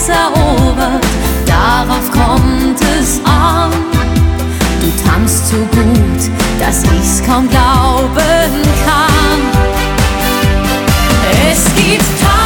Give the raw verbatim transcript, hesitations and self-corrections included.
Herz erobert, darauf kommt es an. Du tanzt so gut, dass ich's kaum glauben kann. Es gibt Tage,